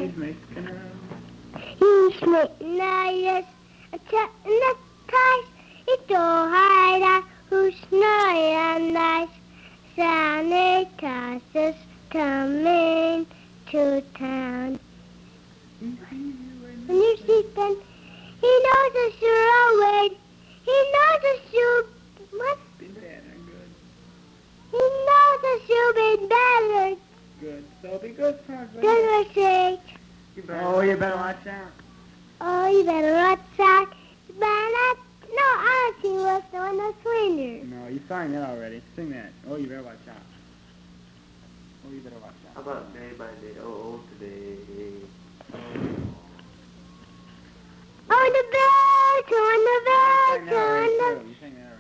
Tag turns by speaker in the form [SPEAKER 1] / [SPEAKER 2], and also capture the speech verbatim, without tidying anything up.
[SPEAKER 1] He's making her.
[SPEAKER 2] He's making us a the ties. It's all high who's snowy and nice. Santa Claus is coming to town. When you're sleeping, he knows that you're awake. He knows that you'll what?
[SPEAKER 1] Be better, good.
[SPEAKER 2] He knows that you'll be better.
[SPEAKER 1] Good. So be good, Tarzan.
[SPEAKER 2] Good mistake.
[SPEAKER 1] You better oh, you better watch out.
[SPEAKER 2] Oh, you better watch out. You better not. No, Auntie was doing the swinger.
[SPEAKER 1] No, you sang that already. Sing that. Oh, you better watch out. Oh, you better watch out.
[SPEAKER 3] How about day by day? Oh, today.
[SPEAKER 2] Oh, the bells on the bells on the.
[SPEAKER 1] You sang that already.